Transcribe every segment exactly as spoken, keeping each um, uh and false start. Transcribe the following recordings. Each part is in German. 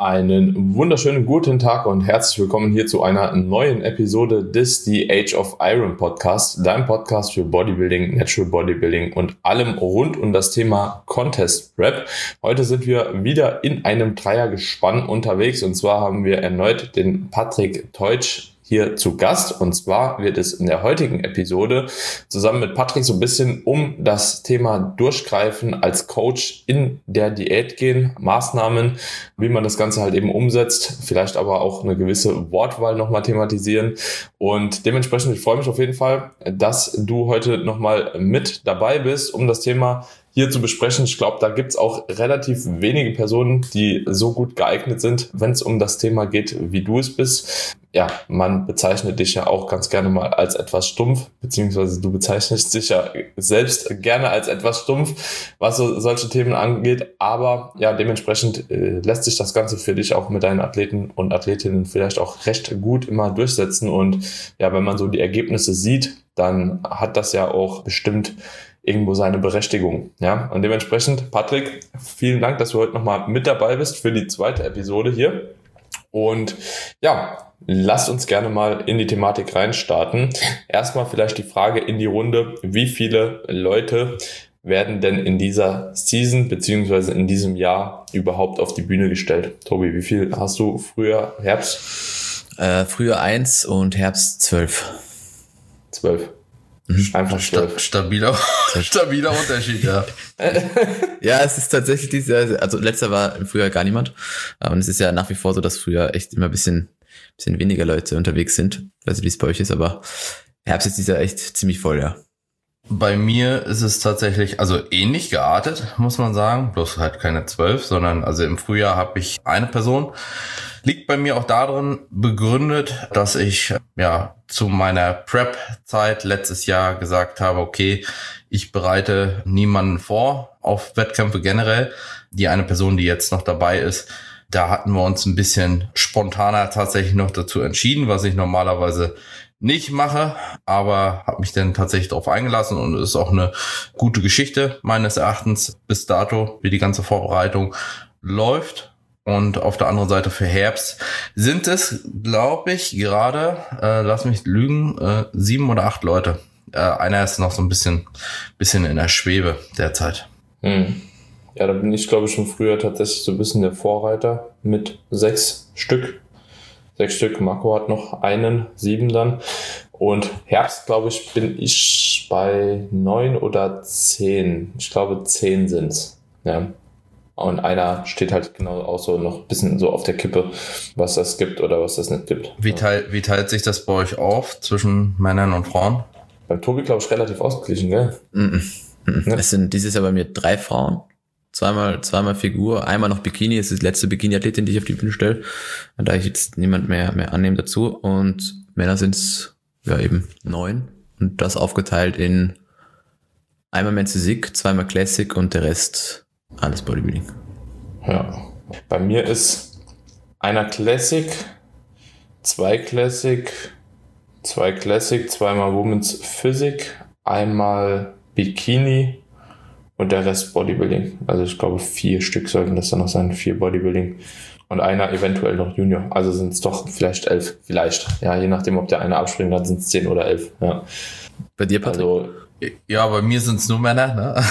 Einen wunderschönen guten Tag und herzlich willkommen hier zu einer neuen Episode des The Age of Iron Podcast, deinem Podcast für Bodybuilding, Natural Bodybuilding und allem rund um das Thema Contest Prep. Heute sind wir wieder in einem Dreiergespann unterwegs und zwar haben wir erneut den Patrick Teutsch hier zu Gast, und zwar wird es in der heutigen Episode zusammen mit Patrick so ein bisschen um das Thema Durchgreifen als Coach in der Diät gehen, Maßnahmen, wie man das Ganze halt eben umsetzt, vielleicht aber auch eine gewisse Wortwahl nochmal thematisieren, und dementsprechend, ich freue mich auf jeden Fall, dass du heute nochmal mit dabei bist, um das Thema hier zu besprechen. Ich glaube, da gibt es auch relativ wenige Personen, die so gut geeignet sind, wenn es um das Thema geht, wie du es bist. Ja, man bezeichnet dich ja auch ganz gerne mal als etwas stumpf, beziehungsweise du bezeichnest dich ja selbst gerne als etwas stumpf, was so solche Themen angeht. Aber ja, dementsprechend äh, lässt sich das Ganze für dich auch mit deinen Athleten und Athletinnen vielleicht auch recht gut immer durchsetzen. Und ja, wenn man so die Ergebnisse sieht, dann hat das ja auch bestimmt irgendwo seine Berechtigung. Ja, und dementsprechend, Patrick, vielen Dank, dass du heute nochmal mit dabei bist für die zweite Episode hier. Und ja, lasst uns gerne mal in die Thematik reinstarten. Erstmal vielleicht die Frage in die Runde: Wie viele Leute werden denn in dieser Season beziehungsweise in diesem Jahr überhaupt auf die Bühne gestellt? Tobi, wie viel hast du früher, Herbst? Äh, früher eins und Herbst zwölf. Zwölf. Einfach Sta- stabiler, stabiler Unterschied, ja. Ja, es ist tatsächlich dieses Jahr, also letzter war im Frühjahr gar niemand. Und es ist ja nach wie vor so, dass früher echt immer ein bisschen, bisschen weniger Leute unterwegs sind. Ich weiß nicht, wie es bei euch ist, aber Herbst ist dieser echt ziemlich voll, ja. Bei mir ist es tatsächlich, also ähnlich geartet, muss man sagen. Bloß halt keine zwölf, sondern also im Frühjahr habe ich eine Person. Liegt bei mir auch darin begründet, dass ich ja zu meiner Prep-Zeit letztes Jahr gesagt habe, okay, ich bereite niemanden vor auf Wettkämpfe generell. Die eine Person, die jetzt noch dabei ist, da hatten wir uns ein bisschen spontaner tatsächlich noch dazu entschieden, was ich normalerweise nicht mache, aber habe mich dann tatsächlich darauf eingelassen, und es ist auch eine gute Geschichte meines Erachtens bis dato, wie die ganze Vorbereitung läuft. Und auf der anderen Seite für Herbst sind es, glaube ich, gerade, äh, lass mich lügen, äh, sieben oder acht Leute. Äh, einer ist noch so ein bisschen, bisschen in der Schwebe derzeit. Hm. Ja, da bin ich, glaube ich, schon früher tatsächlich so ein bisschen der Vorreiter mit sechs Stück. Sechs Stück. Marco hat noch einen, sieben dann. Und Herbst, glaube ich, bin ich bei neun oder zehn. Ich glaube, zehn sind's. Ja. Und einer steht halt genau auch so noch ein bisschen so auf der Kippe, was das gibt oder was das nicht gibt. Wie, teil, wie teilt sich das bei euch auf zwischen Männern und Frauen? Beim Tobi, glaube ich, relativ ausgeglichen, gell? Mm-mm. Mm-mm. Es sind dieses Jahr bei mir drei Frauen. Zweimal, zweimal Figur, einmal noch Bikini. Es ist die letzte Bikini-Athletin, die ich auf die Bühne stelle. Da ich jetzt niemand mehr, mehr annehme dazu. Und Männer sind es ja eben neun. Und das aufgeteilt in einmal Men's Physik, zweimal Classic und der Rest alles Bodybuilding. Ja. Bei mir ist einer Classic, zwei Classic, zwei Classic, zweimal Women's Physik, einmal Bikini und der Rest Bodybuilding. Also ich glaube, vier Stück sollten das dann noch sein, vier Bodybuilding. Und einer eventuell noch Junior. Also sind es doch vielleicht elf, vielleicht. Ja, je nachdem, ob der eine abspringt, dann sind es zehn oder elf. Ja. Bei dir, Patrick? Also, ja, bei mir sind es nur Männer, ne?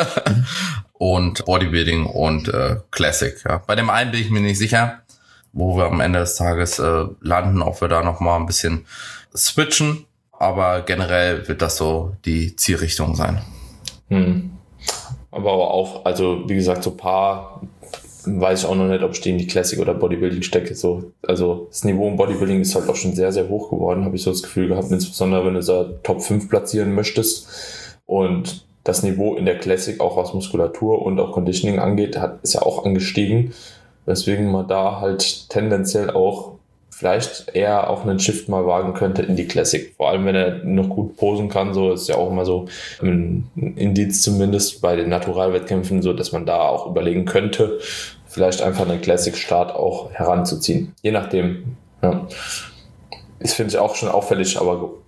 Und Bodybuilding und äh, Classic. Ja. Bei dem einen bin ich mir nicht sicher, wo wir am Ende des Tages äh, landen, ob wir da nochmal ein bisschen switchen. Aber generell wird das so die Zielrichtung sein. Hm. Aber auch, also wie gesagt, so ein paar weiß ich auch noch nicht, ob ich die in die Classic oder Bodybuilding stecke. So, also das Niveau im Bodybuilding ist halt auch schon sehr, sehr hoch geworden, habe ich so das Gefühl gehabt, insbesondere wenn du so Top fünf platzieren möchtest. Und das Niveau in der Classic, auch was Muskulatur und auch Conditioning angeht, hat, ist ja auch angestiegen, weswegen man da halt tendenziell auch vielleicht eher auch einen Shift mal wagen könnte in die Classic. Vor allem, wenn er noch gut posen kann, so ist ja auch immer so ein Indiz zumindest bei den Naturalwettkämpfen, so dass man da auch überlegen könnte, vielleicht einfach einen Classic-Start auch heranzuziehen. Je nachdem. Ja. Ist, finde ich, auch schon auffällig, aber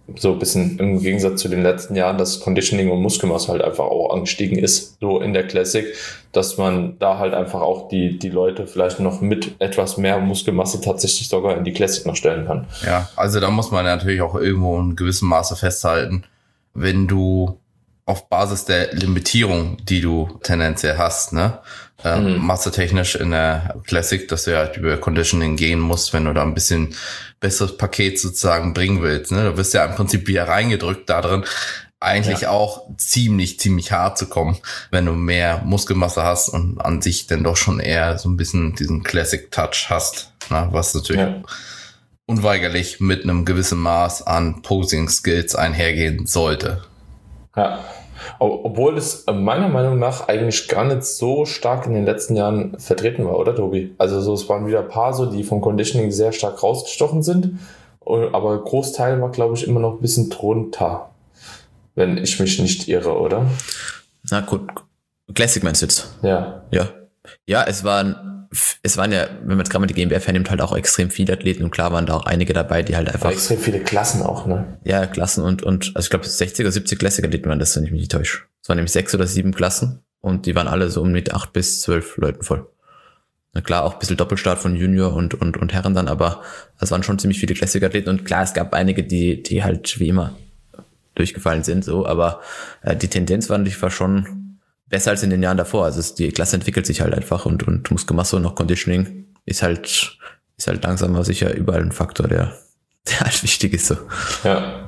so ein bisschen im Gegensatz zu den letzten Jahren, dass Conditioning und Muskelmasse halt einfach auch angestiegen ist, so in der Classic, dass man da halt einfach auch die, die Leute vielleicht noch mit etwas mehr Muskelmasse tatsächlich sogar in die Classic noch stellen kann. Ja, also da muss man natürlich auch irgendwo in gewissem Maße festhalten, wenn du auf Basis der Limitierung, die du tendenziell hast, ne, ähm, mhm. massetechnisch in der Classic, dass du ja halt über Conditioning gehen musst, wenn du da ein bisschen besseres Paket sozusagen bringen willst, ne, du wirst ja im Prinzip wieder reingedrückt da drin, eigentlich ja. auch ziemlich, ziemlich hart zu kommen, wenn du mehr Muskelmasse hast und an sich dann doch schon eher so ein bisschen diesen Classic-Touch hast, ne, was natürlich ja. unweigerlich mit einem gewissen Maß an Posing-Skills einhergehen sollte. Ja, obwohl es meiner Meinung nach eigentlich gar nicht so stark in den letzten Jahren vertreten war, oder Tobi? Also so, es waren wieder ein paar so, die vom Conditioning sehr stark rausgestochen sind, aber Großteil war, glaube ich, immer noch ein bisschen drunter, wenn ich mich nicht irre, oder? Na gut, Classic meinst du jetzt? Ja. Ja, ja, es waren, es waren ja, wenn man jetzt gerade mal die G M B F hernimmt, halt auch extrem viele Athleten und klar waren da auch einige dabei, die halt einfach... Aber extrem viele Klassen auch, ne? Ja, Klassen und, und also ich glaube sechzig oder siebzig Classic-Athleten waren das, wenn ich mich nicht täusche. Es waren nämlich sechs oder sieben Klassen und die waren alle so um mit acht bis zwölf Leuten voll. Na klar, auch ein bisschen Doppelstart von Junior und, und, und Herren dann, aber es waren schon ziemlich viele Classic-Athleten und klar, es gab einige, die, die halt wie immer durchgefallen sind, so, aber äh, die Tendenz war natürlich war schon besser als in den Jahren davor. Also es, die Klasse entwickelt sich halt einfach und, und Muskelmasse und noch Conditioning ist halt, ist halt langsam aber sicher überall ein Faktor, der, der halt wichtig ist, so. Ja,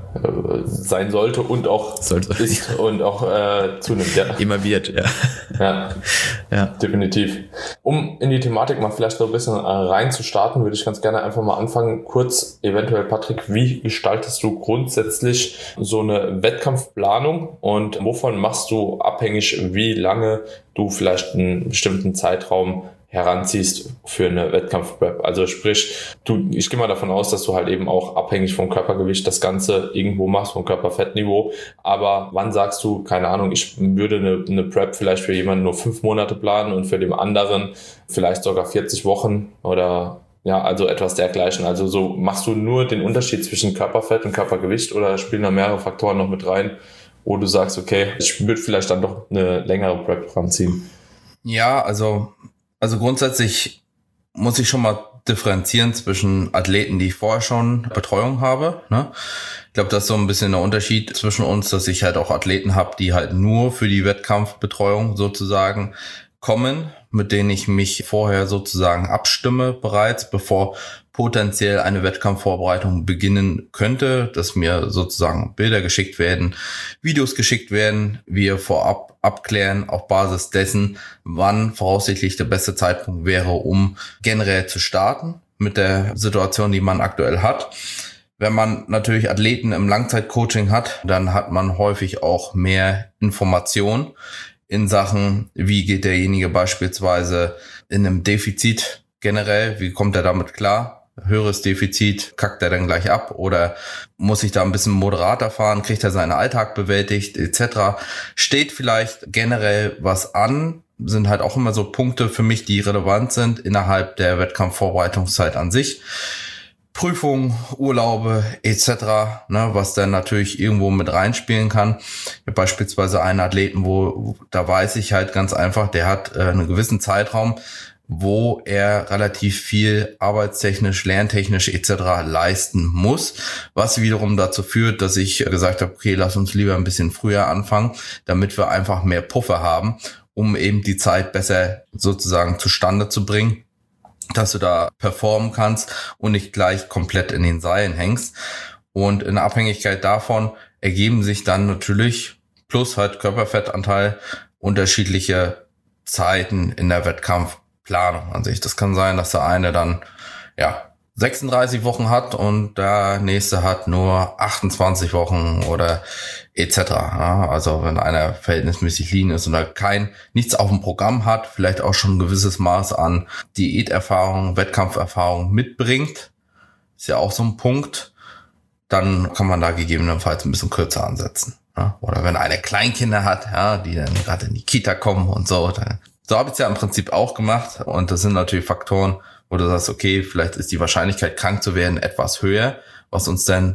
sein sollte und auch sollte, ist und auch äh, zunimmt, ja. Immer wird, ja. Ja, ja, definitiv. Um in die Thematik mal vielleicht so ein bisschen rein zu starten, würde ich ganz gerne einfach mal anfangen. Kurz, eventuell, Patrick, wie gestaltest du grundsätzlich so eine Wettkampfplanung und wovon machst du abhängig, wie lange du vielleicht einen bestimmten Zeitraum heranziehst für eine Wettkampfprep? Also sprich, du, ich gehe mal davon aus, dass du halt eben auch abhängig vom Körpergewicht das Ganze irgendwo machst, vom Körperfettniveau. Aber wann sagst du, keine Ahnung, ich würde eine, eine Prep vielleicht für jemanden nur fünf Monate planen und für den anderen vielleicht sogar vierzig Wochen oder ja, also etwas dergleichen. Also so machst du nur den Unterschied zwischen Körperfett und Körpergewicht oder spielen da mehrere Faktoren noch mit rein, wo du sagst, okay, ich würde vielleicht dann doch eine längere Prep ranziehen? Ja, also Also grundsätzlich muss ich schon mal differenzieren zwischen Athleten, die ich vorher schon Betreuung habe, ne? Ich glaube, das ist so ein bisschen der Unterschied zwischen uns, dass ich halt auch Athleten habe, die halt nur für die Wettkampfbetreuung sozusagen kommen, mit denen ich mich vorher sozusagen abstimme bereits, bevor potenziell eine Wettkampfvorbereitung beginnen könnte, dass mir sozusagen Bilder geschickt werden, Videos geschickt werden, wir vorab abklären auf Basis dessen, wann voraussichtlich der beste Zeitpunkt wäre, um generell zu starten mit der Situation, die man aktuell hat. Wenn man natürlich Athleten im Langzeitcoaching hat, dann hat man häufig auch mehr Information in Sachen, wie geht derjenige beispielsweise in einem Defizit generell, wie kommt er damit klar? Höheres Defizit, kackt er dann gleich ab oder muss ich da ein bisschen moderater fahren, kriegt er seinen Alltag bewältigt et cetera. Steht vielleicht generell was an, sind halt auch immer so Punkte für mich, die relevant sind innerhalb der Wettkampfvorbereitungszeit an sich. Prüfungen, Urlaube et cetera, ne, was dann natürlich irgendwo mit reinspielen kann. Ich habe beispielsweise einen Athleten, wo da weiß ich halt ganz einfach, der hat äh, einen gewissen Zeitraum, wo er relativ viel arbeitstechnisch, lerntechnisch et cetera leisten muss, was wiederum dazu führt, dass ich gesagt habe, okay, lass uns lieber ein bisschen früher anfangen, damit wir einfach mehr Puffer haben, um eben die Zeit besser sozusagen zustande zu bringen, dass du da performen kannst und nicht gleich komplett in den Seilen hängst. Und in Abhängigkeit davon ergeben sich dann natürlich plus halt Körperfettanteil unterschiedliche Zeiten in der Wettkampf Planung an sich. Das kann sein, dass der eine dann ja sechsunddreißig Wochen hat und der nächste hat nur achtundzwanzig Wochen oder et cetera. Ja, also wenn einer verhältnismäßig lean ist und da kein nichts auf dem Programm hat, vielleicht auch schon ein gewisses Maß an Diäterfahrung, Wettkampferfahrung mitbringt, ist ja auch so ein Punkt, dann kann man da gegebenenfalls ein bisschen kürzer ansetzen. Ja, oder wenn einer Kleinkinder hat, ja, die dann gerade in die Kita kommen und so, dann So habe ich es ja im Prinzip auch gemacht und das sind natürlich Faktoren, wo du sagst, okay, vielleicht ist die Wahrscheinlichkeit, krank zu werden, etwas höher, was uns dann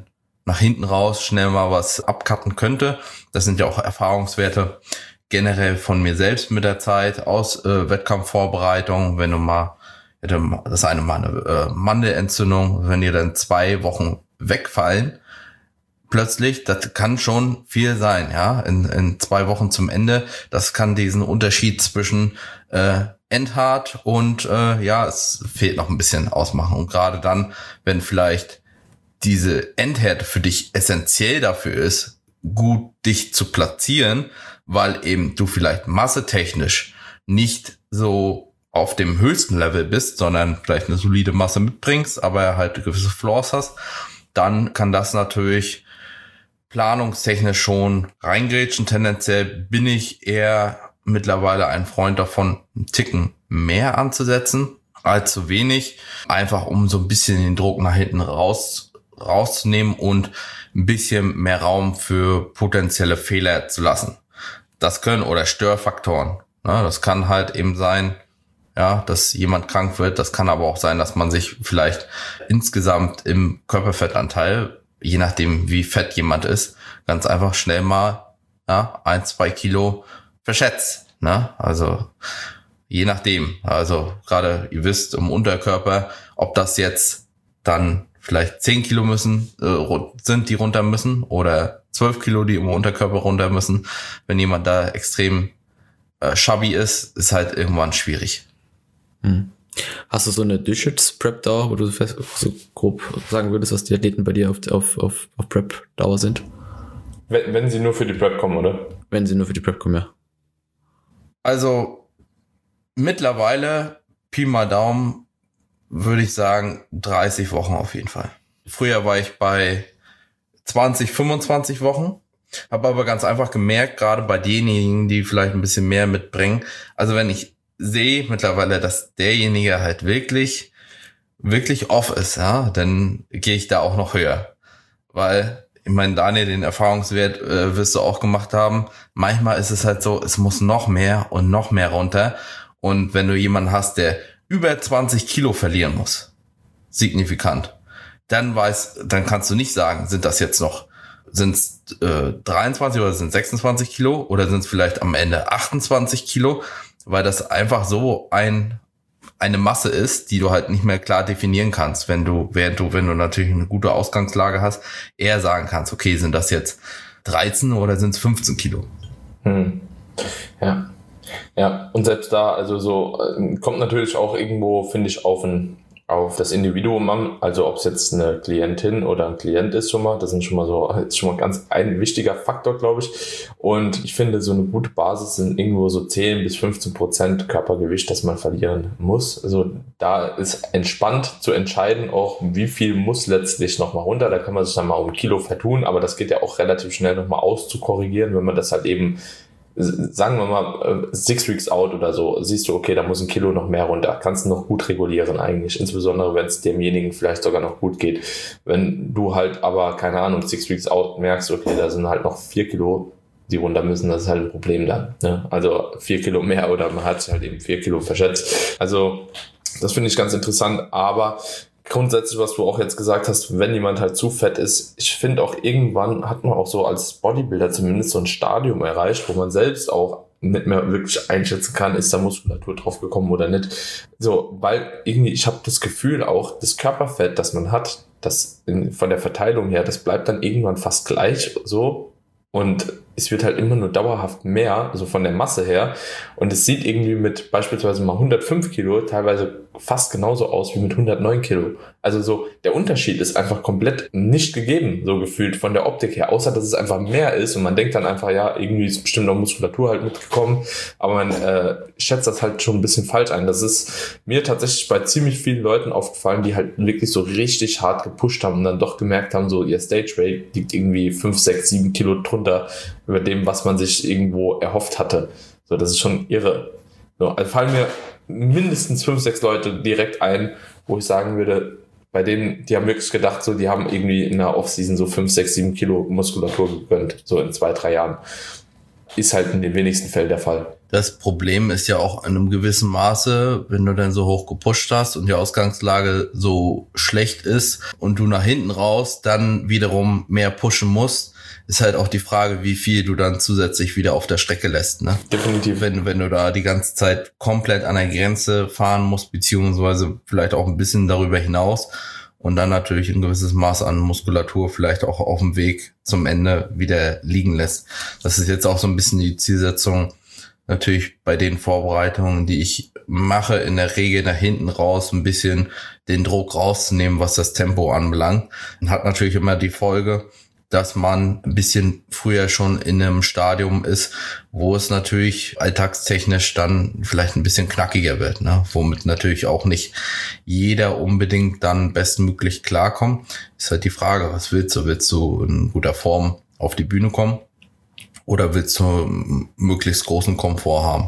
nach hinten raus schnell mal was abcutten könnte. Das sind ja auch Erfahrungswerte generell von mir selbst mit der Zeit aus äh, Wettkampfvorbereitung. Wenn du mal, das ist eine, mal eine äh, Mandelentzündung, wenn dir dann zwei Wochen wegfallen, plötzlich, das kann schon viel sein, ja, in, in zwei Wochen zum Ende. Das kann diesen Unterschied zwischen äh, endhart und äh, ja, es fehlt noch ein bisschen ausmachen. Und gerade dann, wenn vielleicht diese Endhärte für dich essentiell dafür ist, gut dich zu platzieren, weil eben du vielleicht massetechnisch nicht so auf dem höchsten Level bist, sondern vielleicht eine solide Masse mitbringst, aber halt gewisse Flaws hast, dann kann das natürlich planungstechnisch schon reingrätschen. Tendenziell bin ich eher mittlerweile ein Freund davon, einen Ticken mehr anzusetzen als zu wenig, einfach um so ein bisschen den Druck nach hinten raus rauszunehmen und ein bisschen mehr Raum für potenzielle Fehler zu lassen. Das können oder Störfaktoren. Ne? Das kann halt eben sein, ja, dass jemand krank wird. Das kann aber auch sein, dass man sich vielleicht insgesamt im Körperfettanteil, je nachdem wie fett jemand ist, ganz einfach schnell mal ja, ein, zwei Kilo verschätzt. Ne? Also je nachdem. Also gerade ihr wisst im Unterkörper, ob das jetzt dann vielleicht zehn Kilo müssen, äh, sind, die runter müssen, oder zwölf Kilo, die im Unterkörper runter müssen. Wenn jemand da extrem äh, chubby ist, ist halt irgendwann schwierig. Hm. Hast du so eine Durchschnitts-Prep-Dauer, wo du fest, so grob sagen würdest, was die Athleten bei dir auf, auf, auf, auf Prep-Dauer sind? Wenn, wenn sie nur für die Prep kommen, oder? Wenn sie nur für die Prep kommen, ja. Also mittlerweile, Pi mal Daumen, würde ich sagen, dreißig Wochen auf jeden Fall. Früher war ich bei zwanzig, fünfundzwanzig Wochen, habe aber ganz einfach gemerkt, gerade bei denjenigen, die vielleicht ein bisschen mehr mitbringen, also wenn ich sehe mittlerweile, dass derjenige halt wirklich, wirklich off ist, ja, dann gehe ich da auch noch höher. Weil, ich meine, Daniel, den Erfahrungswert äh, wirst du auch gemacht haben, manchmal ist es halt so, es muss noch mehr und noch mehr runter. Und wenn du jemanden hast, der über zwanzig Kilo verlieren muss, signifikant, dann weiß, dann kannst du nicht sagen, sind das jetzt noch, sind es äh, dreiundzwanzig oder sind sechsundzwanzig Kilo oder sind es vielleicht am Ende achtundzwanzig Kilo, weil das einfach so ein eine Masse ist, die du halt nicht mehr klar definieren kannst, wenn du, während du, wenn du natürlich eine gute Ausgangslage hast, eher sagen kannst, okay, sind das jetzt dreizehn oder sind es fünfzehn Kilo? Hm. Ja. Ja, und selbst da, also so, kommt natürlich auch irgendwo, finde ich, auf ein, auf das Individuum an, also ob es jetzt eine Klientin oder ein Klient ist schon mal, das sind schon mal so, ist schon mal ganz ein wichtiger Faktor, glaube ich. Und ich finde, so eine gute Basis sind irgendwo so zehn bis fünfzehn Prozent Körpergewicht, das man verlieren muss. Also da ist entspannt zu entscheiden, auch wie viel muss letztlich nochmal runter. Da kann man sich dann mal um ein Kilo vertun, aber das geht ja auch relativ schnell nochmal auszukorrigieren, wenn man das halt eben, sagen wir mal, six weeks out oder so, siehst du, okay, da muss ein Kilo noch mehr runter. Kannst du noch gut regulieren eigentlich, insbesondere wenn es demjenigen vielleicht sogar noch gut geht. Wenn du halt aber, keine Ahnung, six weeks out merkst, okay, da sind halt noch vier Kilo, die runter müssen, das ist halt ein Problem dann. Ne? Also vier Kilo mehr oder man hat sich halt eben vier Kilo verschätzt. Also das finde ich ganz interessant, aber grundsätzlich, was du auch jetzt gesagt hast, wenn jemand halt zu fett ist, ich finde auch irgendwann hat man auch so als Bodybuilder zumindest so ein Stadium erreicht, wo man selbst auch nicht mehr wirklich einschätzen kann, ist da Muskulatur drauf gekommen oder nicht. So, weil irgendwie, ich habe das Gefühl auch, das Körperfett, das man hat, das in, von der Verteilung her, das bleibt dann irgendwann fast gleich so. Und es wird halt immer nur dauerhaft mehr, also von der Masse her. Und es sieht irgendwie mit beispielsweise mal hundertfünf Kilo teilweise fast genauso aus wie mit hundertneun Kilo. Also so, der Unterschied ist einfach komplett nicht gegeben, so gefühlt von der Optik her. Außer, dass es einfach mehr ist und man denkt dann einfach, ja, irgendwie ist bestimmt noch Muskulatur halt mitgekommen. Aber man äh, schätzt das halt schon ein bisschen falsch ein. Das ist mir tatsächlich bei ziemlich vielen Leuten aufgefallen, die halt wirklich so richtig hart gepusht haben und dann doch gemerkt haben, so ihr Stage Weight liegt irgendwie fünf, sechs, sieben Kilo drunter über dem, was man sich irgendwo erhofft hatte. So, das ist schon irre. So, also fallen mir mindestens fünf, sechs Leute direkt ein, wo ich sagen würde, bei denen, die haben wirklich gedacht, so, die haben irgendwie in der Offseason so fünf, sechs, sieben Kilo Muskulatur gegönnt, so in zwei, drei Jahren. ist halt in den wenigsten Fällen der Fall. Das Problem ist ja auch in einem gewissen Maße, wenn du dann so hoch gepusht hast und die Ausgangslage so schlecht ist und du nach hinten raus dann wiederum mehr pushen musst, ist halt auch die Frage, wie viel du dann zusätzlich wieder auf der Strecke lässt, ne? Definitiv. Wenn, wenn du da die ganze Zeit komplett an der Grenze fahren musst, beziehungsweise vielleicht auch ein bisschen darüber hinaus und dann natürlich ein gewisses Maß an Muskulatur vielleicht auch auf dem Weg zum Ende wieder liegen lässt. Das ist jetzt auch so ein bisschen die Zielsetzung, natürlich bei den Vorbereitungen, die ich mache, in der Regel nach hinten raus ein bisschen den Druck rauszunehmen, was das Tempo anbelangt. Und hat natürlich immer die Folge, dass man ein bisschen früher schon in einem Stadium ist, wo es natürlich alltagstechnisch dann vielleicht ein bisschen knackiger wird, ne? Womit natürlich auch nicht jeder unbedingt dann bestmöglich klarkommt. Ist halt die Frage, was willst du? Willst du in guter Form auf die Bühne kommen oder willst du möglichst großen Komfort haben?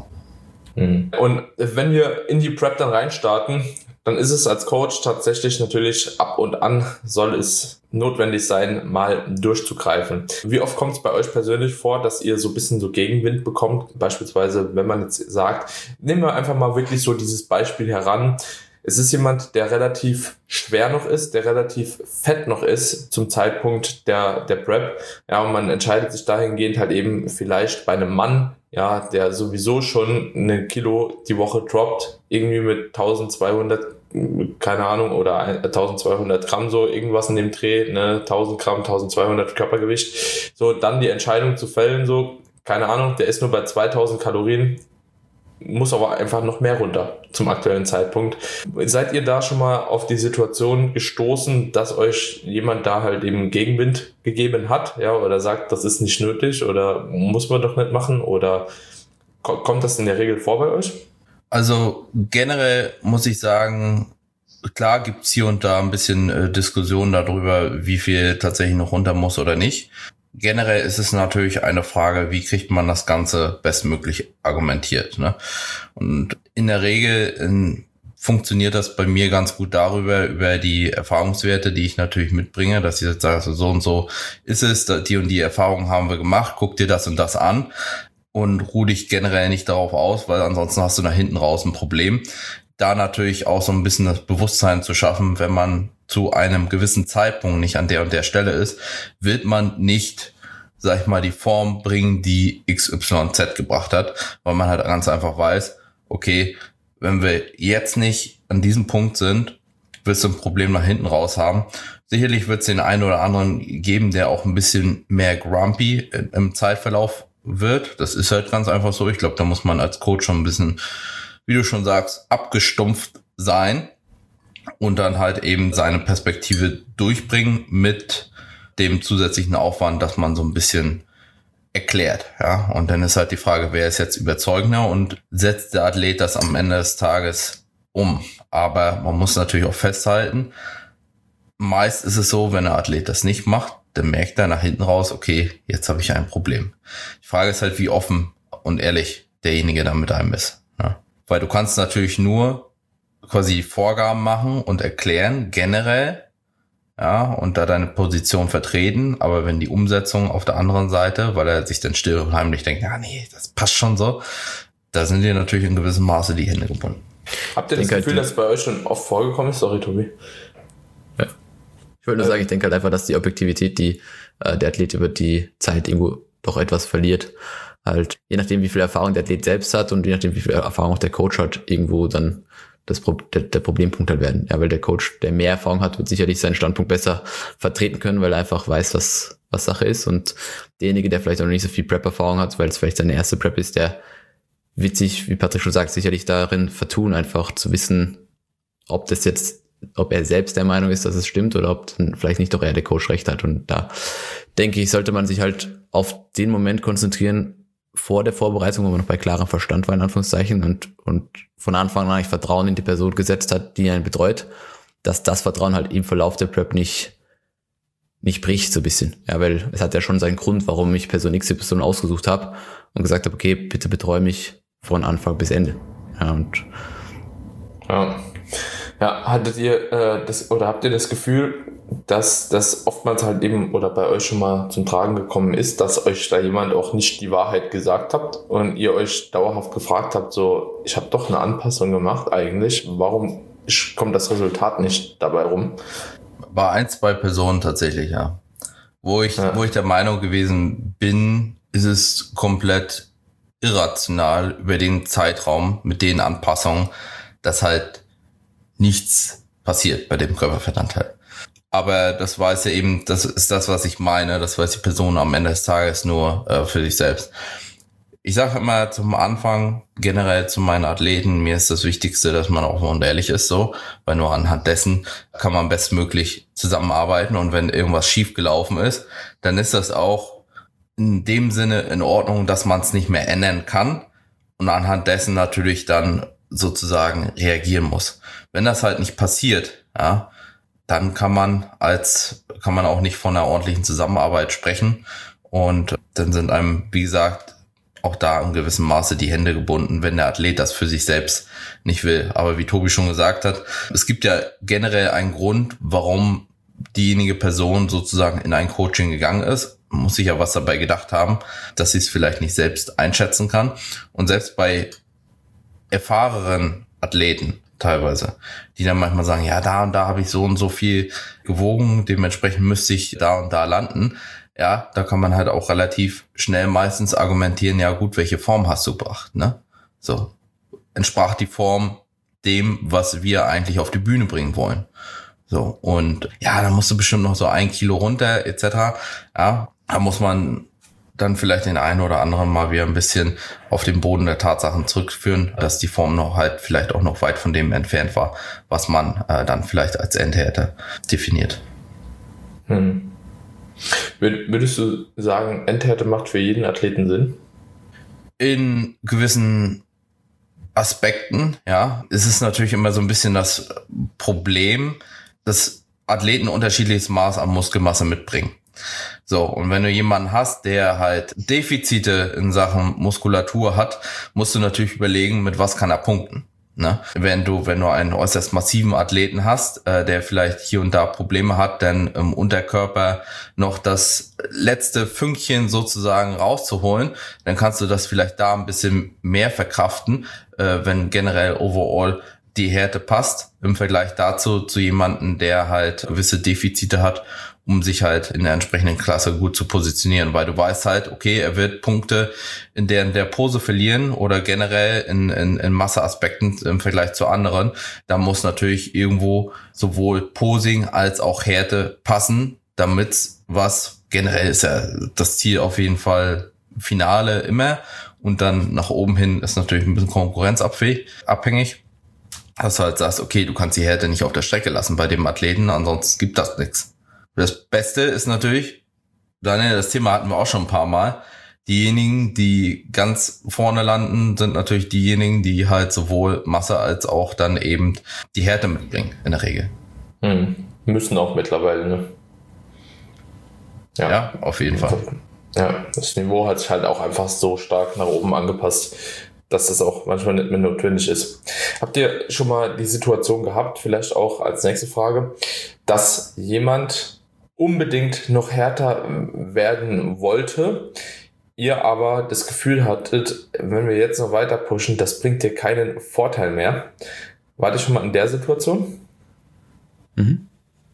Und wenn wir in die Prep dann reinstarten, dann ist es als Coach tatsächlich natürlich ab und an soll es notwendig sein, mal durchzugreifen. Wie oft kommt es bei euch persönlich vor, dass ihr so ein bisschen so Gegenwind bekommt? Beispielsweise, wenn man jetzt sagt, nehmen wir einfach mal wirklich so dieses Beispiel heran. Es ist jemand, der relativ schwer noch ist, der relativ fett noch ist zum Zeitpunkt der, der Prep. Ja, und man entscheidet sich dahingehend halt eben vielleicht bei einem Mann, ja, der sowieso schon ein Kilo die Woche droppt, irgendwie mit zwölfhundert, keine Ahnung, oder zwölfhundert Gramm, so irgendwas in dem Dreh, ne, tausend Gramm, zwölfhundert Körpergewicht. So, dann die Entscheidung zu fällen, so, keine Ahnung, der ist nur bei zweitausend Kalorien, muss aber einfach noch mehr runter zum aktuellen Zeitpunkt. Seid ihr da schon mal auf die Situation gestoßen, dass euch jemand da halt eben Gegenwind gegeben hat, ja, oder sagt, das ist nicht nötig oder muss man doch nicht machen, oder kommt das in der Regel vor bei euch? Also generell muss ich sagen, klar gibt's hier und da ein bisschen äh, Diskussion darüber, wie viel tatsächlich noch runter muss oder nicht. Generell ist es natürlich eine Frage, wie kriegt man das Ganze bestmöglich argumentiert, ne? Und in der Regel in, funktioniert das bei mir ganz gut darüber, über die Erfahrungswerte, die ich natürlich mitbringe, dass ich jetzt sage, so, so und so ist es, die und die Erfahrungen haben wir gemacht, guck dir das und das an und ruh dich generell nicht darauf aus, weil ansonsten hast du nach hinten raus ein Problem. Da natürlich auch so ein bisschen das Bewusstsein zu schaffen, wenn man zu einem gewissen Zeitpunkt nicht an der und der Stelle ist, wird man nicht, sag ich mal, die Form bringen, die X Y Z gebracht hat, weil man halt ganz einfach weiß, okay, wenn wir jetzt nicht an diesem Punkt sind, wirst du ein Problem nach hinten raus haben. Sicherlich wird es den einen oder anderen geben, der auch ein bisschen mehr grumpy im Zeitverlauf wird. Das ist halt ganz einfach so. Ich glaube, da muss man als Coach schon ein bisschen, wie du schon sagst, abgestumpft sein und dann halt eben seine Perspektive durchbringen mit dem zusätzlichen Aufwand, dass man so ein bisschen erklärt, ja. Und dann ist halt die Frage, wer ist jetzt überzeugender und setzt der Athlet das am Ende des Tages um? Aber man muss natürlich auch festhalten, meist ist es so, wenn der Athlet das nicht macht, dann merkt er nach hinten raus, okay, jetzt habe ich ein Problem. Die Frage ist halt, wie offen und ehrlich derjenige da mit einem ist, ja. Weil du kannst natürlich nur quasi Vorgaben machen und erklären, generell, ja, und da deine Position vertreten, aber wenn die Umsetzung auf der anderen Seite, weil er sich dann still und heimlich denkt, ja, nee, das passt schon so, da sind dir natürlich in gewissem Maße die Hände gebunden. Habt ihr das Gefühl, halt, dass es bei euch schon oft vorgekommen ist? Sorry, Tobi. Ja. Ich wollte nur sagen, ich denke halt einfach, dass die Objektivität, die äh, der Athlet über die Zeit irgendwo doch etwas verliert, halt, je nachdem, wie viel Erfahrung der Athlet selbst hat und je nachdem, wie viel Erfahrung auch der Coach hat, irgendwo dann das Pro- der, der Problempunkt halt werden. Ja, weil der Coach, der mehr Erfahrung hat, wird sicherlich seinen Standpunkt besser vertreten können, weil er einfach weiß, was was Sache ist. Und derjenige, der vielleicht auch noch nicht so viel Prep-Erfahrung hat, weil es vielleicht seine erste Prep ist, der wird sich, wie Patrick schon sagt, sicherlich darin vertun, einfach zu wissen, ob das jetzt, ob er selbst der Meinung ist, dass es stimmt oder ob dann vielleicht nicht doch eher der Coach recht hat. Und da denke ich, sollte man sich halt auf den Moment konzentrieren, vor der Vorbereitung, wo man noch bei klarem Verstand war, in Anführungszeichen, und, und von Anfang an eigentlich Vertrauen in die Person gesetzt hat, die einen betreut, dass das Vertrauen halt im Verlauf der Prep nicht, nicht bricht, so ein bisschen. Ja, weil es hat ja schon seinen Grund, warum ich Person X Y ausgesucht habe und gesagt habe, okay, bitte betreue mich von Anfang bis Ende. Ja, und ja. Ja, hattet ihr äh, das oder habt ihr das Gefühl, dass das oftmals halt eben oder bei euch schon mal zum Tragen gekommen ist, dass euch da jemand auch nicht die Wahrheit gesagt habt und ihr euch dauerhaft gefragt habt, so, ich habe doch eine Anpassung gemacht eigentlich, warum kommt das Resultat nicht dabei rum? Bei ein, zwei Personen tatsächlich, ja. Wo ich, ja. wo ich der Meinung gewesen bin, ist es komplett irrational über den Zeitraum mit den Anpassungen, dass halt nichts passiert bei dem Körperfettanteil. Aber das weiß ja eben, das ist das, was ich meine, das weiß die Person am Ende des Tages nur äh, für sich selbst. Ich sage immer zum Anfang generell zu meinen Athleten, mir ist das Wichtigste, dass man auch und ehrlich ist, so, weil nur anhand dessen kann man bestmöglich zusammenarbeiten und wenn irgendwas schief gelaufen ist, dann ist das auch in dem Sinne in Ordnung, dass man es nicht mehr ändern kann und anhand dessen natürlich dann sozusagen reagieren muss. Wenn das halt nicht passiert, ja, dann kann man als kann man auch nicht von einer ordentlichen Zusammenarbeit sprechen und dann sind einem, wie gesagt, auch da in gewissem Maße die Hände gebunden, wenn der Athlet das für sich selbst nicht will. Aber wie Tobi schon gesagt hat, es gibt ja generell einen Grund, warum diejenige Person sozusagen in ein Coaching gegangen ist. Man muss sich ja was dabei gedacht haben, dass sie es vielleicht nicht selbst einschätzen kann. Und selbst bei erfahrenen Athleten teilweise, die dann manchmal sagen, ja, da und da habe ich so und so viel gewogen, dementsprechend müsste ich da und da landen. Ja, da kann man halt auch relativ schnell meistens argumentieren, ja gut, welche Form hast du gebracht, ne? So, entsprach die Form dem, was wir eigentlich auf die Bühne bringen wollen. So, und ja, da musst du bestimmt noch so ein Kilo runter, et cetera. Ja, da muss man dann vielleicht den einen oder anderen mal wieder ein bisschen auf den Boden der Tatsachen zurückführen, dass die Form noch halt vielleicht auch noch weit von dem entfernt war, was man äh, dann vielleicht als Endhärte definiert. Hm. Würdest du sagen, Endhärte macht für jeden Athleten Sinn? In gewissen Aspekten, ja. Es ist natürlich immer so ein bisschen das Problem, dass Athleten unterschiedliches Maß an Muskelmasse mitbringen. So, und wenn du jemanden hast, der halt Defizite in Sachen Muskulatur hat, musst du natürlich überlegen, mit was kann er punkten. Ne? Wenn du, wenn du einen äußerst massiven Athleten hast, äh, der vielleicht hier und da Probleme hat, dann im Unterkörper noch das letzte Fünkchen sozusagen rauszuholen, dann kannst du das vielleicht da ein bisschen mehr verkraften, äh, wenn generell overall die Härte passt, im Vergleich dazu zu jemanden, der halt gewisse Defizite hat, um sich halt in der entsprechenden Klasse gut zu positionieren, weil du weißt halt, okay, er wird Punkte in der, in der Pose verlieren oder generell in, in, in Masseaspekten im Vergleich zu anderen. Da muss natürlich irgendwo sowohl Posing als auch Härte passen, damit was, generell ist ja das Ziel auf jeden Fall Finale immer und dann nach oben hin ist natürlich ein bisschen konkurrenzabhängig. Dass du halt sagst, okay, du kannst die Härte nicht auf der Strecke lassen bei dem Athleten, ansonsten gibt das nichts. Das Beste ist natürlich, Daniel, das Thema hatten wir auch schon ein paar Mal, diejenigen, die ganz vorne landen, sind natürlich diejenigen, die halt sowohl Masse als auch dann eben die Härte mitbringen, in der Regel. Hm. Müssen auch mittlerweile, ne? Ja, ja, auf jeden Fall. Ja, das Niveau hat sich halt auch einfach so stark nach oben angepasst, dass das auch manchmal nicht mehr notwendig ist. Habt ihr schon mal die Situation gehabt, vielleicht auch als nächste Frage, dass jemand unbedingt noch härter werden wollte, ihr aber das Gefühl hattet, wenn wir jetzt noch weiter pushen, das bringt dir keinen Vorteil mehr. Wart ihr schon mal in der Situation? Mhm.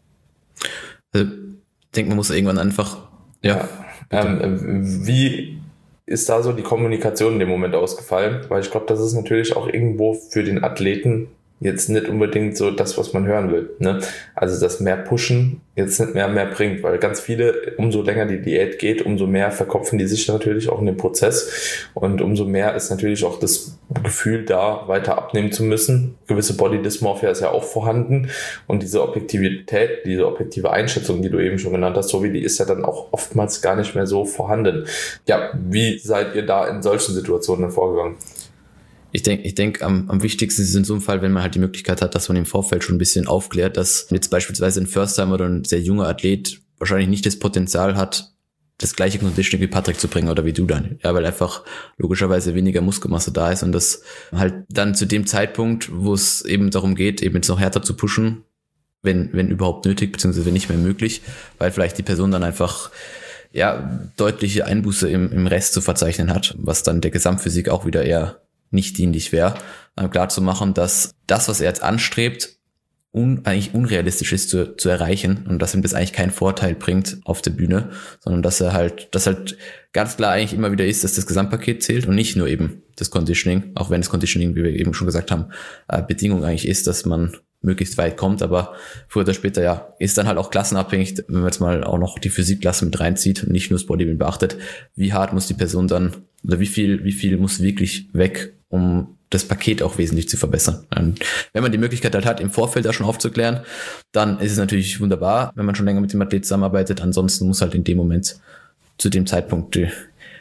Also, ich denke, man muss irgendwann einfach, ja. ja ähm, wie ist da so die Kommunikation in dem Moment ausgefallen? Weil ich glaube, das ist natürlich auch irgendwo für den Athleten jetzt nicht unbedingt so das, was man hören will. Ne? Also das mehr Pushen jetzt nicht mehr mehr bringt, weil ganz viele, umso länger die Diät geht, umso mehr verkopfen die sich natürlich auch in den Prozess und umso mehr ist natürlich auch das Gefühl da, weiter abnehmen zu müssen. Gewisse Body Dysmorphia ist ja auch vorhanden und diese Objektivität, diese objektive Einschätzung, die du eben schon genannt hast, so wie die ist ja dann auch oftmals gar nicht mehr so vorhanden. Ja, wie seid ihr da in solchen Situationen vorgegangen? Ich denke, ich denke, am, am wichtigsten ist in so einem Fall, wenn man halt die Möglichkeit hat, dass man im Vorfeld schon ein bisschen aufklärt, dass jetzt beispielsweise ein First-Timer oder ein sehr junger Athlet wahrscheinlich nicht das Potenzial hat, das gleiche Conditioning wie Patrick zu bringen oder wie du dann. Ja, weil einfach logischerweise weniger Muskelmasse da ist und das halt dann zu dem Zeitpunkt, wo es eben darum geht, eben jetzt noch härter zu pushen, wenn, wenn überhaupt nötig, beziehungsweise wenn nicht mehr möglich, weil vielleicht die Person dann einfach, ja, deutliche Einbuße im, im Rest zu verzeichnen hat, was dann der Gesamtphysik auch wieder eher nicht dienlich wäre, ähm, klar zu machen, dass das, was er jetzt anstrebt, un, eigentlich unrealistisch ist zu, zu erreichen und dass ihm das eigentlich keinen Vorteil bringt auf der Bühne, sondern dass er halt, dass halt ganz klar eigentlich immer wieder ist, dass das Gesamtpaket zählt und nicht nur eben das Conditioning, auch wenn das Conditioning, wie wir eben schon gesagt haben, äh, Bedingung eigentlich ist, dass man möglichst weit kommt, aber früher oder später, ja, ist dann halt auch klassenabhängig, wenn man jetzt mal auch noch die Physikklasse mit reinzieht und nicht nur das Bodybuilding beachtet, wie hart muss die Person dann, oder wie viel, wie viel muss wirklich weg, um das Paket auch wesentlich zu verbessern. Und wenn man die Möglichkeit halt hat, im Vorfeld da schon aufzuklären, dann ist es natürlich wunderbar, wenn man schon länger mit dem Athlet zusammenarbeitet. Ansonsten muss halt in dem Moment, zu dem Zeitpunkt, die,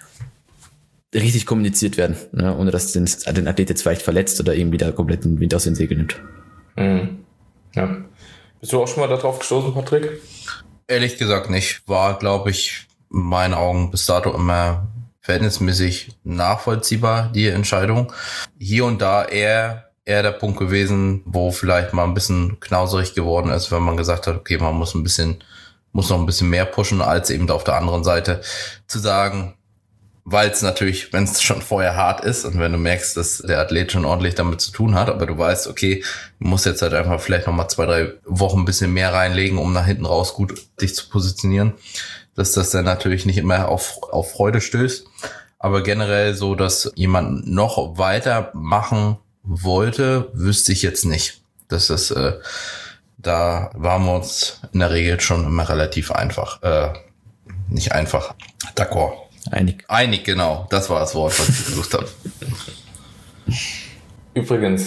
richtig kommuniziert werden, ne? Ohne dass den, den Athlet jetzt vielleicht verletzt oder eben wieder komplett den Wind aus den Segeln nimmt. Mhm. Ja. Bist du auch schon mal darauf gestoßen, Patrick? Ehrlich gesagt nicht. War, glaube ich, in meinen Augen bis dato immer verhältnismäßig nachvollziehbar, die Entscheidung. Hier und da eher, eher der Punkt gewesen, wo vielleicht mal ein bisschen knauserig geworden ist, wenn man gesagt hat, okay, man muss ein bisschen, muss noch ein bisschen mehr pushen, als eben auf der anderen Seite zu sagen, weil es natürlich, wenn es schon vorher hart ist und wenn du merkst, dass der Athlet schon ordentlich damit zu tun hat, aber du weißt, okay, du musst jetzt halt einfach vielleicht nochmal zwei, drei Wochen ein bisschen mehr reinlegen, um nach hinten raus gut dich zu positionieren, dass das dann natürlich nicht immer auf, auf Freude stößt. Aber generell so, dass jemand noch weitermachen wollte, wüsste ich jetzt nicht. Das ist, äh, da waren wir uns in der Regel schon immer relativ einfach, äh, nicht einfach, d'accord. Einig. Einig, genau. Das war das Wort, was ich gesucht habe. Übrigens,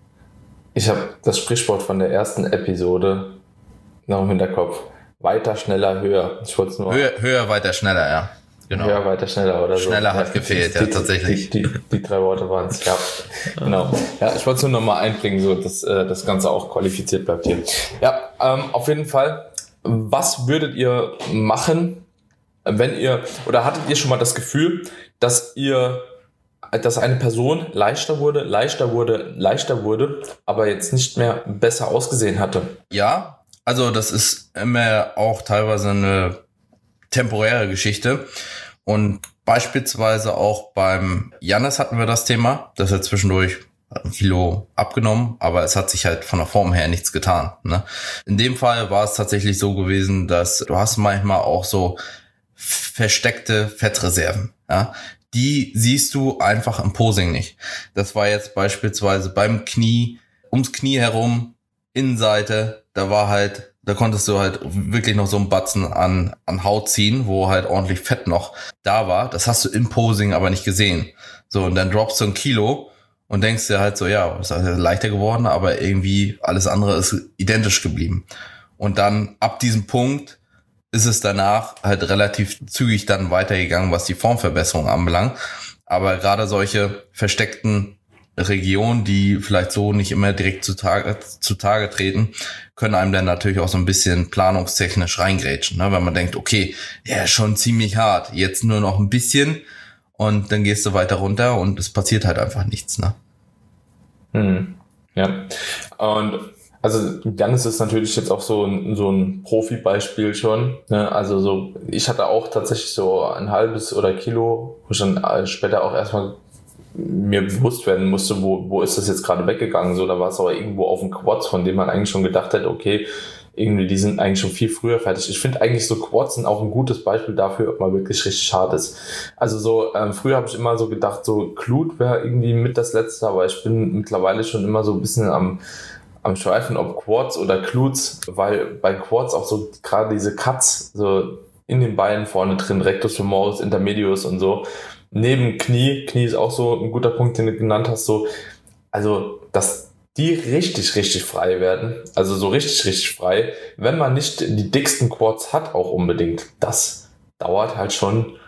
ich habe das Sprichwort von der ersten Episode noch im Hinterkopf. Weiter, schneller, höher. Ich wollte es nur. Höher, höher, weiter, schneller, ja. Genau. Höher, weiter, schneller oder so. Schneller hat ja, gefehlt, die, ja, die, tatsächlich. Die, die, die drei Worte waren es, ja. Genau. Ja, ich wollte es nur nochmal einbringen, so dass äh, das Ganze auch qualifiziert bleibt hier. Ja, ähm, auf jeden Fall. Was würdet ihr machen, wenn ihr, oder hattet ihr schon mal das Gefühl, dass ihr, dass eine Person leichter wurde, leichter wurde, leichter wurde, aber jetzt nicht mehr besser ausgesehen hatte? Ja, also das ist immer auch teilweise eine temporäre Geschichte und beispielsweise auch beim Jannis hatten wir das Thema, dass er zwischendurch ein Kilo abgenommen, aber es hat sich halt von der Form her nichts getan, ne? In dem Fall war es tatsächlich so gewesen, dass du hast manchmal auch so versteckte Fettreserven, ja, die siehst du einfach im Posing nicht. Das war jetzt beispielsweise beim Knie, ums Knie herum, Innenseite, da war halt, da konntest du halt wirklich noch so einen Batzen an, an Haut ziehen, wo halt ordentlich Fett noch da war. Das hast du im Posing aber nicht gesehen. So, und dann droppst du ein Kilo und denkst dir halt so, ja, ist halt leichter geworden, aber irgendwie alles andere ist identisch geblieben. Und dann ab diesem Punkt ist es danach halt relativ zügig dann weitergegangen, was die Formverbesserung anbelangt. Aber gerade solche versteckten Regionen, die vielleicht so nicht immer direkt zutage, zutage treten, können einem dann natürlich auch so ein bisschen planungstechnisch reingrätschen, ne? Wenn man denkt, okay, ja, schon ziemlich hart, jetzt nur noch ein bisschen und dann gehst du weiter runter und es passiert halt einfach nichts, ne? Hm. Ja, und also Jannis ist natürlich jetzt auch so ein, so ein Profi-Beispiel schon, ne? Also so, ich hatte auch tatsächlich so ein halbes oder Kilo, wo ich dann später auch erstmal mir bewusst werden musste, wo, wo ist das jetzt gerade weggegangen, so, da war es aber irgendwo auf dem Quads, von dem man eigentlich schon gedacht hätte, okay, irgendwie, die sind eigentlich schon viel früher fertig. Ich finde eigentlich so Quads sind auch ein gutes Beispiel dafür, ob man wirklich richtig hart ist. Also so, ähm, früher habe ich immer so gedacht, so Glute wäre irgendwie mit das Letzte, aber ich bin mittlerweile schon immer so ein bisschen am am Schweifen, ob Quads oder Glutes, weil bei Quads auch so gerade diese Cuts so in den Beinen vorne drin, Rectus femoris, Intermedius und so, neben Knie, Knie ist auch so ein guter Punkt, den du genannt hast, so, also, dass die richtig, richtig frei werden, also so richtig, richtig frei, wenn man nicht die dicksten Quads hat auch unbedingt, das dauert halt schon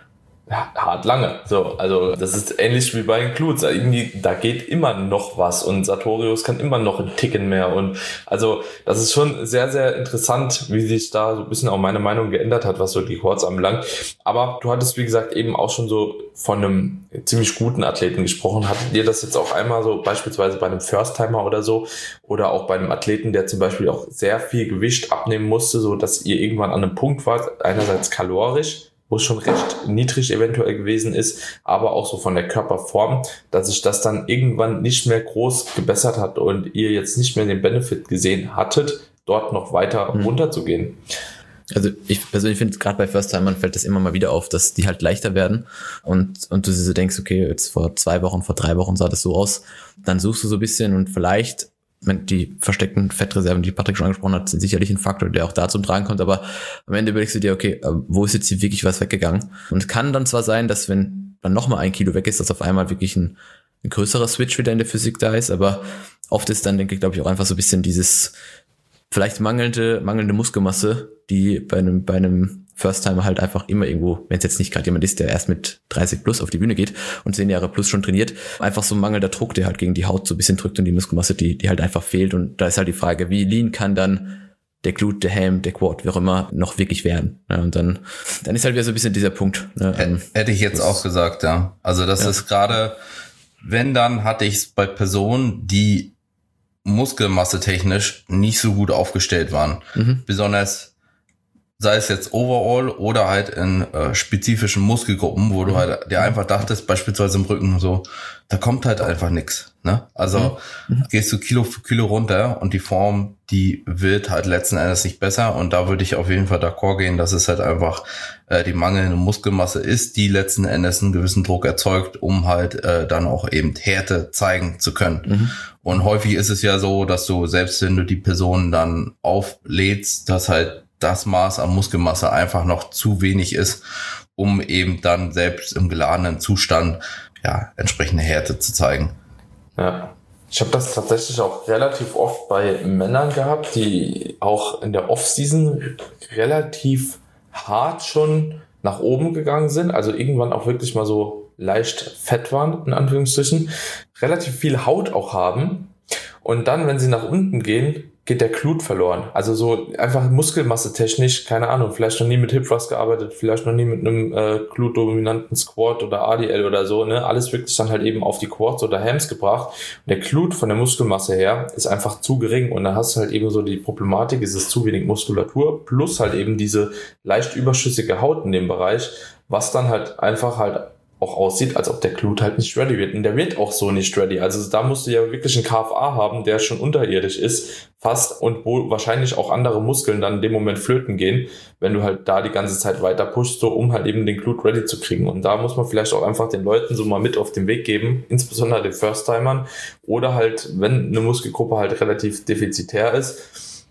ja, hart lange. So, also das ist ähnlich wie bei den Glutes. Irgendwie, da geht immer noch was und Sartorius kann immer noch ein Ticken mehr. Und also das ist schon sehr, sehr interessant, wie sich da so ein bisschen auch meine Meinung geändert hat, was so die Quads anbelangt. Aber du hattest, wie gesagt, eben auch schon so von einem ziemlich guten Athleten gesprochen. Hattet ihr das jetzt auch einmal so beispielsweise bei einem First-Timer oder so oder auch bei einem Athleten, der zum Beispiel auch sehr viel Gewicht abnehmen musste, so dass ihr irgendwann an einem Punkt wart, einerseits kalorisch, wo es schon recht niedrig eventuell gewesen ist, aber auch so von der Körperform, dass sich das dann irgendwann nicht mehr groß gebessert hat und ihr jetzt nicht mehr den Benefit gesehen hattet, dort noch weiter mhm. runterzugehen? Also ich persönlich finde, gerade bei First-Timern fällt das immer mal wieder auf, dass die halt leichter werden und und du so denkst, okay, jetzt vor zwei Wochen, vor drei Wochen sah das so aus, dann suchst du so ein bisschen und vielleicht die versteckten Fettreserven, die Patrick schon angesprochen hat, sind sicherlich ein Faktor, der auch da zum Tragen kommt, aber am Ende überlegst du dir, okay, wo ist jetzt hier wirklich was weggegangen? Und es kann dann zwar sein, dass wenn dann nochmal ein Kilo weg ist, dass auf einmal wirklich ein, ein größerer Switch wieder in der Physik da ist, aber oft ist dann, denke ich, glaube ich, auch einfach so ein bisschen dieses vielleicht mangelnde, mangelnde Muskelmasse, die bei einem, bei einem First-Timer halt einfach immer irgendwo, wenn es jetzt nicht gerade jemand ist, der erst mit dreißig plus auf die Bühne geht und zehn Jahre plus schon trainiert, einfach so ein mangelnder Druck, der halt gegen die Haut so ein bisschen drückt und die Muskelmasse, die, die halt einfach fehlt. Und da ist halt die Frage, wie lean kann dann der Glute, der Ham, der Quad, wie auch immer, noch wirklich werden. Ja, und dann, dann ist halt wieder so ein bisschen dieser Punkt. Ne, Hätte ich jetzt auch gesagt, ja. Also das ja. ist gerade, wenn dann hatte ich es bei Personen, die Muskelmasse technisch nicht so gut aufgestellt waren. Mhm. Besonders sei es jetzt overall oder halt in äh, spezifischen Muskelgruppen, wo du halt dir einfach dachtest, beispielsweise im Rücken so, da kommt halt einfach nix, ne? Also mhm. gehst du Kilo für Kilo runter und die Form, die wird halt letzten Endes nicht besser und da würde ich auf jeden Fall d'accord gehen, dass es halt einfach äh, die mangelnde Muskelmasse ist, die letzten Endes einen gewissen Druck erzeugt, um halt äh, dann auch eben Härte zeigen zu können. Mhm. Und häufig ist es ja so, dass du, selbst wenn du die Person dann auflädst, dass halt das Maß an Muskelmasse einfach noch zu wenig ist, um eben dann selbst im geladenen Zustand ja entsprechende Härte zu zeigen. Ja, ich habe das tatsächlich auch relativ oft bei Männern gehabt, die auch in der Off-Season relativ hart schon nach oben gegangen sind, also irgendwann auch wirklich mal so leicht fett waren, in Anführungsstrichen, relativ viel Haut auch haben und dann, wenn sie nach unten gehen, geht der Glute verloren. Also so einfach Muskelmasse technisch, keine Ahnung, vielleicht noch nie mit Hip Thrust gearbeitet, vielleicht noch nie mit einem äh, Glute-dominanten Squat oder A D L oder so, ne, alles wirklich dann halt eben auf die Quads oder Hams gebracht. Und der Glute von der Muskelmasse her ist einfach zu gering und dann hast du halt eben so die Problematik, es ist zu wenig Muskulatur plus halt eben diese leicht überschüssige Haut in dem Bereich, was dann halt einfach halt auch aussieht, als ob der Glute halt nicht ready wird. Und der wird auch so nicht ready. Also da musst du ja wirklich einen K F A haben, der schon unterirdisch ist, fast, und wo wahrscheinlich auch andere Muskeln dann in dem Moment flöten gehen, wenn du halt da die ganze Zeit weiter pushst, so um halt eben den Glute ready zu kriegen. Und da muss man vielleicht auch einfach den Leuten so mal mit auf den Weg geben, insbesondere den First-Timern, oder halt, wenn eine Muskelgruppe halt relativ defizitär ist,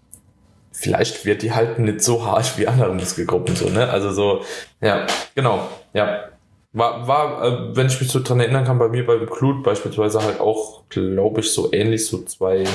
vielleicht wird die halt nicht so hart wie andere Muskelgruppen, so, ne? Also so, ja, genau, ja. War, war äh, wenn ich mich so dran erinnern kann, bei mir beim Glute beispielsweise halt auch, glaube ich, so ähnlich, so zwanzig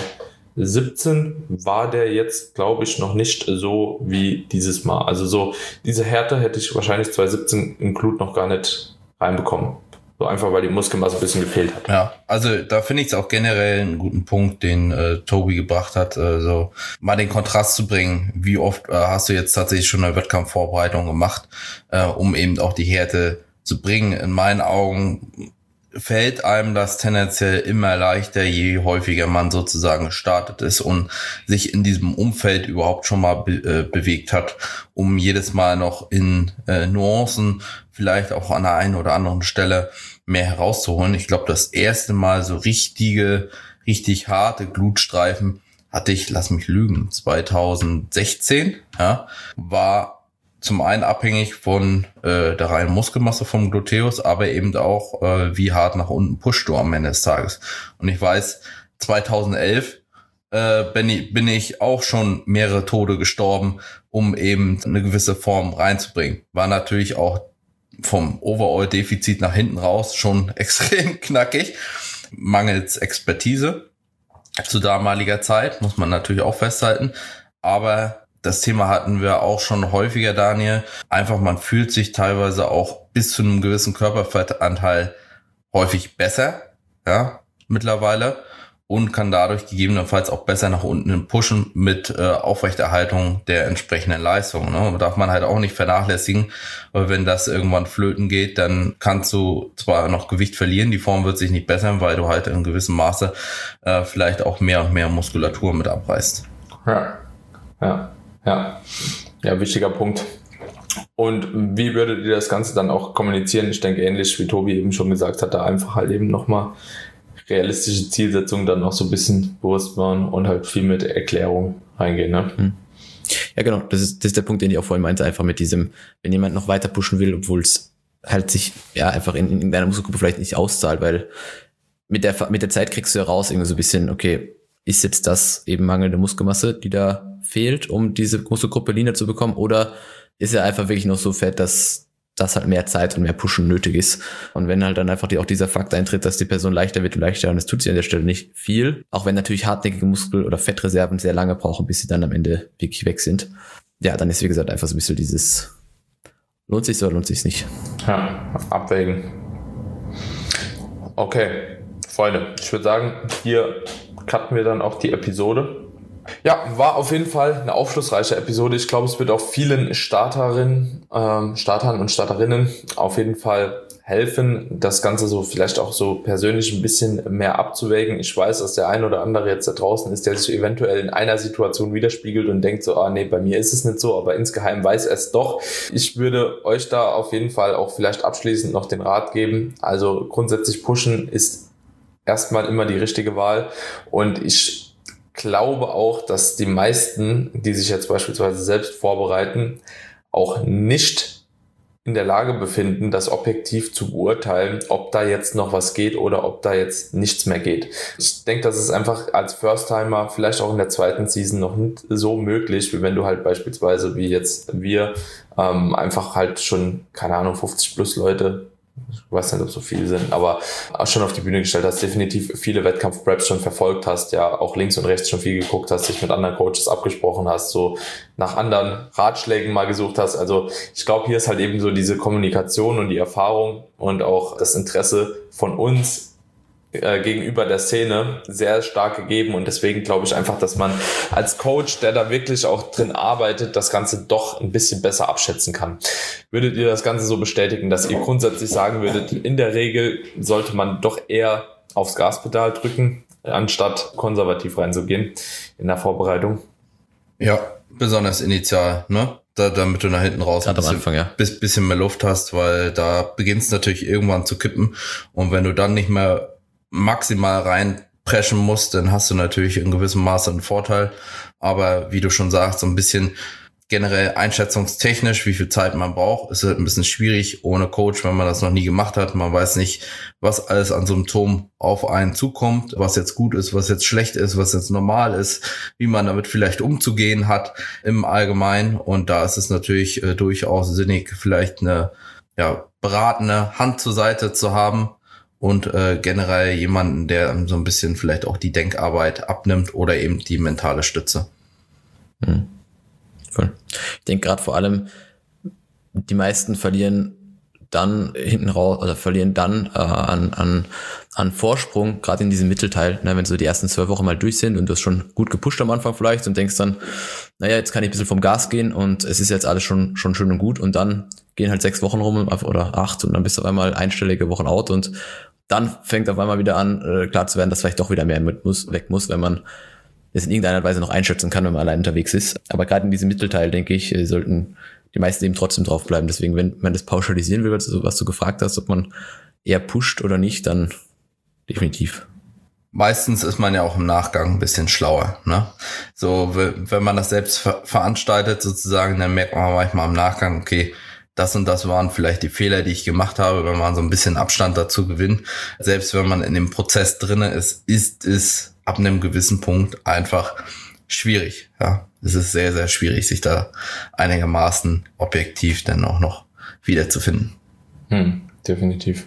siebzehn war der jetzt, glaube ich, noch nicht so wie dieses Mal. Also so diese Härte hätte ich wahrscheinlich zwanzig siebzehn im Glute noch gar nicht reinbekommen. So einfach, weil die Muskelmasse ein bisschen gefehlt hat. Ja, also da finde ich es auch generell einen guten Punkt, den äh, Tobi gebracht hat, äh, so mal den Kontrast zu bringen. Wie oft äh, hast du jetzt tatsächlich schon eine Wettkampfvorbereitung gemacht, äh, um eben auch die Härte zu bringen? In meinen Augen fällt einem das tendenziell immer leichter, je häufiger man sozusagen gestartet ist und sich in diesem Umfeld überhaupt schon mal be- äh, bewegt hat, um jedes Mal noch in äh, Nuancen, vielleicht auch an der einen oder anderen Stelle mehr herauszuholen. Ich glaube, das erste Mal so richtige, richtig harte Glutstreifen hatte ich, lass mich lügen, zwanzig sechzehn, ja, war zum einen abhängig von äh, der reinen Muskelmasse vom Gluteus, aber eben auch, äh, wie hart nach unten pushst du am Ende des Tages. Und ich weiß, zweitausendelf äh, bin, ich, bin ich auch schon mehrere Tode gestorben, um eben eine gewisse Form reinzubringen. War natürlich auch vom Overall-Defizit nach hinten raus schon extrem knackig, mangels Expertise zu damaliger Zeit, muss man natürlich auch festhalten, aber das Thema hatten wir auch schon häufiger, Daniel. Einfach, man fühlt sich teilweise auch bis zu einem gewissen Körperfettanteil häufig besser, ja, mittlerweile, und kann dadurch gegebenenfalls auch besser nach unten pushen mit äh, Aufrechterhaltung der entsprechenden Leistung. Ne? Darf man halt auch nicht vernachlässigen, weil wenn das irgendwann flöten geht, dann kannst du zwar noch Gewicht verlieren, die Form wird sich nicht bessern, weil du halt in gewissem Maße äh, vielleicht auch mehr und mehr Muskulatur mit abreißt. Ja, ja, ja, ja, wichtiger Punkt. Und wie würdet ihr das Ganze dann auch kommunizieren? Ich denke, ähnlich wie Tobi eben schon gesagt hat, da einfach halt eben nochmal realistische Zielsetzungen dann noch so ein bisschen bewusst machen und halt viel mit Erklärung reingehen. Ne? Ja, genau. Das ist, das ist der Punkt, den ich auch vorhin meinte, einfach mit diesem, wenn jemand noch weiter pushen will, obwohl es halt sich ja einfach in, in deiner Muskelgruppe vielleicht nicht auszahlt, weil mit der, mit der Zeit kriegst du ja raus irgendwie so ein bisschen, okay, ist jetzt das eben mangelnde Muskelmasse, die da fehlt, um diese Muskelgruppe leaner zu bekommen, oder ist er einfach wirklich noch so fett, dass dass halt mehr Zeit und mehr Pushen nötig ist. Und wenn halt dann einfach die, auch dieser Fakt eintritt, dass die Person leichter wird und leichter, und es tut sie an der Stelle nicht viel, auch wenn natürlich hartnäckige Muskel- oder Fettreserven sehr lange brauchen, bis sie dann am Ende wirklich weg sind. Ja, dann ist, wie gesagt, einfach so ein bisschen dieses, lohnt sich's oder lohnt sich's nicht? Ja, abwägen. Okay, Freunde, ich würde sagen, hier cutten wir dann auch die Episode. Ja, war auf jeden Fall eine aufschlussreiche Episode. Ich glaube, es wird auch vielen Starterinnen, ähm, Startern und Starterinnen auf jeden Fall helfen, das Ganze so vielleicht auch so persönlich ein bisschen mehr abzuwägen. Ich weiß, dass der ein oder andere jetzt da draußen ist, der sich eventuell in einer Situation widerspiegelt und denkt so, ah nee, bei mir ist es nicht so, aber insgeheim weiß er es doch. Ich würde euch da auf jeden Fall auch vielleicht abschließend noch den Rat geben. Also grundsätzlich pushen ist erstmal immer die richtige Wahl, und ich glaube auch, dass die meisten, die sich jetzt beispielsweise selbst vorbereiten, auch nicht in der Lage befinden, das objektiv zu beurteilen, ob da jetzt noch was geht oder ob da jetzt nichts mehr geht. Ich denke, das ist einfach als First-Timer vielleicht auch in der zweiten Season noch nicht so möglich, wie wenn du halt beispielsweise wie jetzt wir ähm, einfach halt schon, keine Ahnung, fünfzig plus Leute, ich weiß nicht, ob so viele sind, aber auch schon auf die Bühne gestellt hast, definitiv viele Wettkampf-Preps schon verfolgt hast, ja auch links und rechts schon viel geguckt hast, dich mit anderen Coaches abgesprochen hast, so nach anderen Ratschlägen mal gesucht hast. Also ich glaube, hier ist halt eben so diese Kommunikation und die Erfahrung und auch das Interesse von uns äh, gegenüber der Szene sehr stark gegeben, und deswegen glaube ich einfach, dass man als Coach, der da wirklich auch drin arbeitet, das Ganze doch ein bisschen besser abschätzen kann. Würdet ihr das Ganze so bestätigen, dass ihr grundsätzlich sagen würdet, in der Regel sollte man doch eher aufs Gaspedal drücken, anstatt konservativ reinzugehen in der Vorbereitung? Ja, besonders initial, ne? Da, damit du nach hinten raus ein bisschen, Anfang, ja. bis, bisschen mehr Luft hast, weil da beginnt es natürlich irgendwann zu kippen, und wenn du dann nicht mehr maximal reinpreschen musst, dann hast du natürlich in gewissem Maße einen Vorteil. Aber wie du schon sagst, so ein bisschen generell einschätzungstechnisch, wie viel Zeit man braucht, ist halt ein bisschen schwierig ohne Coach, wenn man das noch nie gemacht hat. Man weiß nicht, was alles an Symptomen auf einen zukommt, was jetzt gut ist, was jetzt schlecht ist, was jetzt normal ist, wie man damit vielleicht umzugehen hat im Allgemeinen. Und da ist es natürlich äh, durchaus sinnig, vielleicht eine ja, beratende Hand zur Seite zu haben, und äh, generell jemanden, der so ein bisschen vielleicht auch die Denkarbeit abnimmt oder eben die mentale Stütze. Hm. Voll. Ich denke gerade vor allem, die meisten verlieren dann hinten raus, oder verlieren dann äh, an, an, an Vorsprung, gerade in diesem Mittelteil, ne, wenn so die ersten zwölf Wochen mal durch sind und du hast schon gut gepusht am Anfang vielleicht und denkst dann, naja, jetzt kann ich ein bisschen vom Gas gehen und es ist jetzt alles schon schon schön und gut, und dann gehen halt sechs Wochen rum oder acht und dann bist du auf einmal einstellige Wochen out, und dann fängt auf einmal wieder an, äh, klar zu werden, dass vielleicht doch wieder mehr mit muss, weg muss, wenn man es in irgendeiner Weise noch einschätzen kann, wenn man allein unterwegs ist. Aber gerade in diesem Mittelteil, denke ich, sollten die meisten eben trotzdem drauf bleiben. Deswegen, wenn man das pauschalisieren will, was du gefragt hast, ob man eher pusht oder nicht, dann definitiv. Meistens ist man ja auch im Nachgang ein bisschen schlauer, ne? So, wenn man das selbst ver- veranstaltet sozusagen, dann merkt man manchmal im Nachgang, okay, das und das waren vielleicht die Fehler, die ich gemacht habe, wenn man so ein bisschen Abstand dazu gewinnt. Selbst wenn man in dem Prozess drinne ist, ist es ab einem gewissen Punkt einfach schwierig. Ja, es ist sehr, sehr schwierig, sich da einigermaßen objektiv dann auch noch wiederzufinden. Hm, definitiv.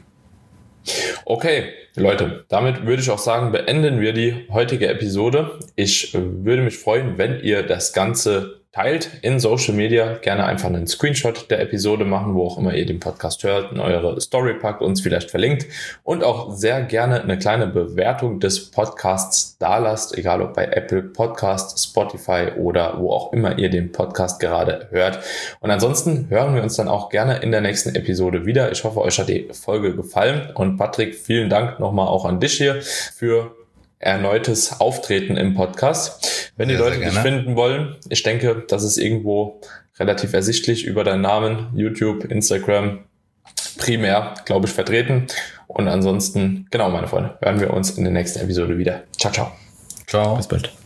Okay, Leute, damit würde ich auch sagen, beenden wir die heutige Episode. Ich würde mich freuen, wenn ihr das Ganze teilt in Social Media, gerne einfach einen Screenshot der Episode machen, wo auch immer ihr den Podcast hört, in eure Story packt, uns vielleicht verlinkt und auch sehr gerne eine kleine Bewertung des Podcasts dalasst, egal ob bei Apple Podcast, Spotify oder wo auch immer ihr den Podcast gerade hört. Und ansonsten hören wir uns dann auch gerne in der nächsten Episode wieder. Ich hoffe, euch hat die Folge gefallen und Patrick, vielen Dank nochmal auch an dich hier für erneutes Auftreten im Podcast. Wenn die Leute dich finden wollen, ich denke, das ist irgendwo relativ ersichtlich über deinen Namen, YouTube, Instagram, primär, glaube ich, vertreten. Und ansonsten, genau, meine Freunde, hören wir uns in der nächsten Episode wieder. Ciao, ciao. Ciao. Bis bald.